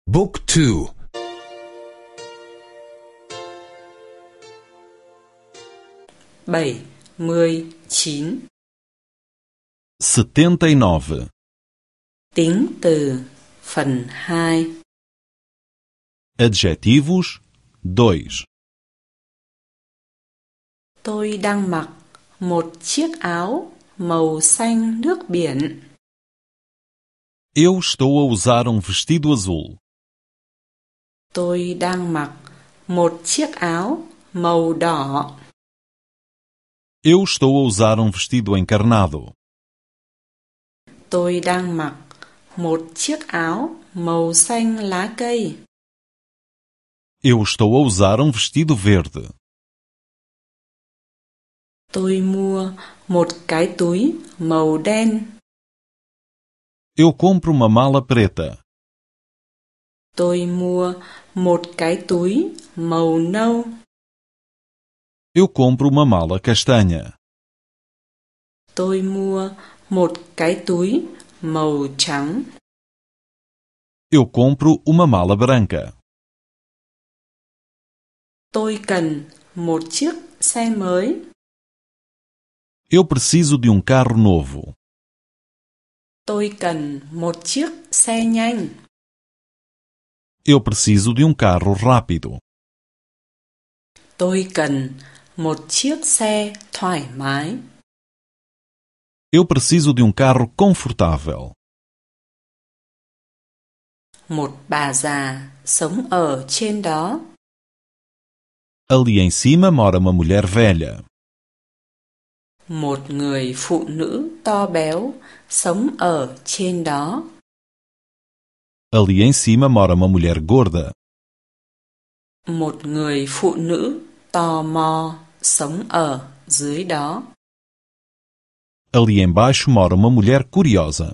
Book 2. 79. 79. Tính từ phần 2. Adjetivos 2. Tôi đang mặc một chiếc áo màu xanh nước biển. Eu estou a usar vestido azul. Tôi đang mặc một chiếc áo màu đỏ. Eu estou a usar vestido encarnado. Tôi đang mặc một chiếc áo màu xanh lá cây. Eu estou a usar vestido verde. Tôi mua một cái túi màu đen. Eu compro uma mala preta. Tôi mua một cái túi màu nâu. Eu compro uma mala castanha. Tôi mua một cái túi màu trắng. Eu compro uma mala branca. Tôi cần một chiếc xe mới. Eu preciso de carro novo. Tôi cần một chiếc xe nhanh. Eu preciso de carro rápido. Tôi cần một chiếc xe thoải mái. Eu preciso de carro confortável. Một bà già sống ở trên đó. Ali em cima mora uma mulher velha. Một người phụ nữ to béo sống ở trên đó. Ali em cima mora uma mulher gorda. Một người phụ nữ tò mò sống ở dưới đó. Ali embaixo mora uma mulher curiosa.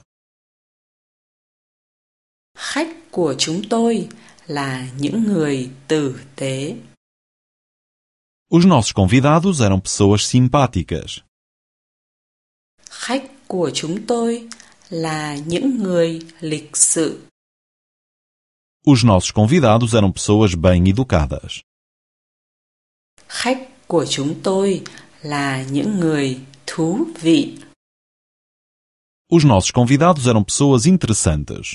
Khách của chúng tôi là những người tử tế. Os nossos convidados eram pessoas simpáticas. Khách của chúng tôi là những người lịch sự. Os nossos convidados eram pessoas bem educadas. Khách của chúng tôi là những người thú vị. Os nossos convidados eram pessoas interessantes.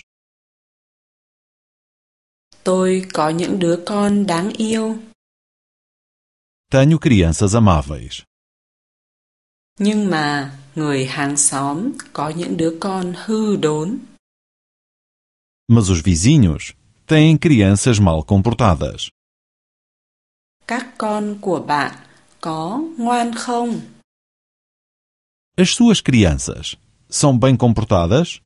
Tôi có những đứa con đáng yêu. Tenho crianças amáveis. Nhưng mà người hàng xóm có những đứa con hư đốn. Mas os vizinhos têm crianças mal comportadas. Các con của bạn có ngoan không? As suas crianças são bem comportadas?